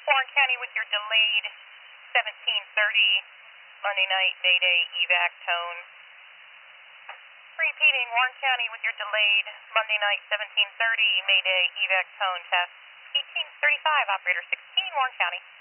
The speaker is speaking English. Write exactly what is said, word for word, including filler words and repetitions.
Warren County with your delayed seventeen thirty Monday night Mayday evac tone. Repeating, Warren County with your delayed Monday night seventeen thirty Mayday evac tone test. eighteen thirty-five, operator sixteen, Warren County.